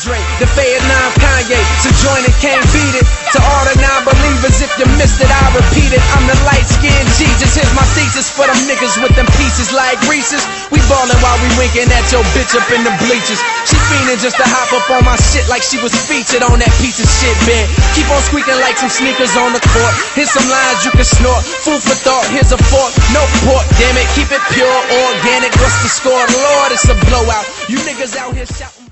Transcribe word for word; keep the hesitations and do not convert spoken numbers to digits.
Andre, the Vietnam Kanye, so join it, can't beat it. To all the non-believers, if you missed it, I repeat it. I'm the light-skinned Jesus, here's my thesis for them niggas with them pieces like Reese's. We ballin' while we winking at your bitch up in the bleachers. She fiendin' just to hop up on my shit like she was featured on that piece of shit bed. Keep on squeaking like some sneakers on the court. Here's some lines you can snort, food for thought, here's a fork, no pork, damn it, keep it pure, organic. What's the score? Lord, it's a blowout. You niggas out here shouting.